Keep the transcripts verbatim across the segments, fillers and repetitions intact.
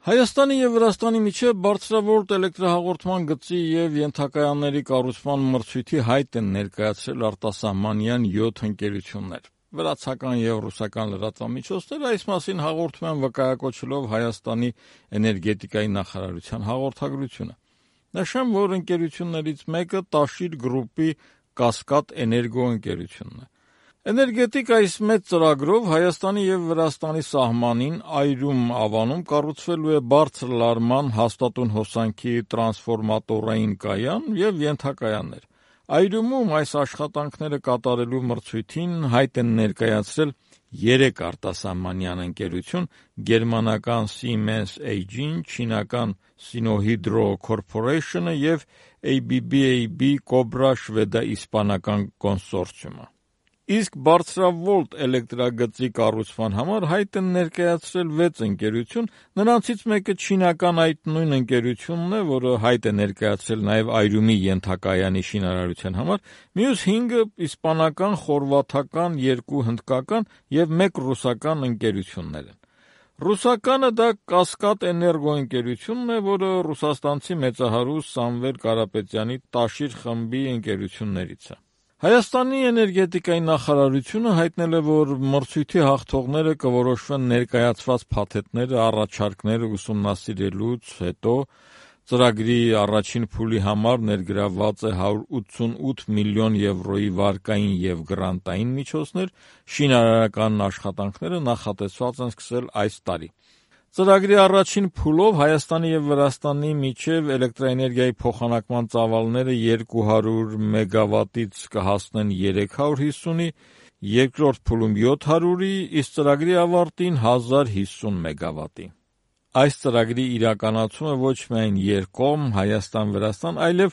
Հայաստանի և Վրաստանի միջև բարձրավոլտ էլեկտրահաղորդման գծի և ենթակայանների կառուցման մրցույթի հայտ են ներկայացրել արտասահմանյան յոթ ընկերություններ։ Վրացական և ռուսական լրատվամիջոցները այս մասին հաղորդում են վկայակոչելով Հայաստանի էներգետիկայի նախարարության հաղորդագրությունը։ Նշեմ, որ ընկերություններից մեկը Տաշիր գրուպի Կասկադ էներգո ընկերությունն է։ Էներգետիկ այս մեծ ծրագրով Հայաստանի և Վրաստանի սահմանին Այրում ավանում կառուցվելու է բարձր լարման հաստատուն հոսանքի տրանսֆորմատորային կայան և ենթակայաններ։ Այրումում այս աշխատանքները կատարելու մրցույթին հայտ են ներկայացրել երեք արտասահմանյան ընկերություն՝ գերմանական Siemens έι ջի-ն, չինական Sinohydro Corporation-ը և էյ բի բի էյ բի Cobra շվեդա-իսպանական կոնսորցիումը։ Իսկ բարձրավոլտ էլեկտրագծի կառուցման համար հայտ են ներկայացրել վեց ընկերություն, նրանցից մեկը չինական այդ նույն ընկերությունն է, որը հայտ է ներկայացրել նաև Այրումի ենթակայանի շինարարության համար, մյուս հինգը իսպանական, խորվաթական, երկու հնդկական և մեկ ռուսական ընկերություններ են։ Ռուսականը դա Կասկադ էներգո ընկերությունն է, որը ռուսաստանցի մեծահարուստ Սամվել Կարապետյանի Տաշիր խմբի ընկերություններից է։ Հայաստանի էներգետիկայի նախարարությունը հայտնել է, որ մրցույթի հաղթողները կորոշվեն ներկայացված փաթեթները, առաջարկները ուսումնասիրելուց հետո։ Ծրագրի առաջին փուլի համար ներգրավված է հարյուր ութսունութ միլիոն եվրոյի վարկային և գրանտային միջոցներ, շինարարական աշխատանքները նախատեսված են սկսել այս տարի։ Ծրագրի առաջին փուլով Հայաստանի և Վրաստանի միջև էլեկտրաէներգիայի փոխանակման ծավալները երկու հարյուր մեգավատից կհասնեն երեք հարյուր հիսունի, երկրորդ փուլում յոթ հարյուրի, իսկ ծրագրի ավարտին հազար հիսուն մեգավատի։ Այս ծրագրի իրականացումը ոչ միայն երկկողմ Հայաստան-Վրաստան, այլև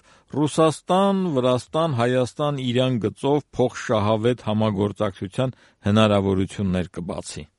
Ռուսաստան-Վրաստան-Հայաստան-Իրան գծով փոխշահավետ համագործակցության հնարավորություններ կբացի։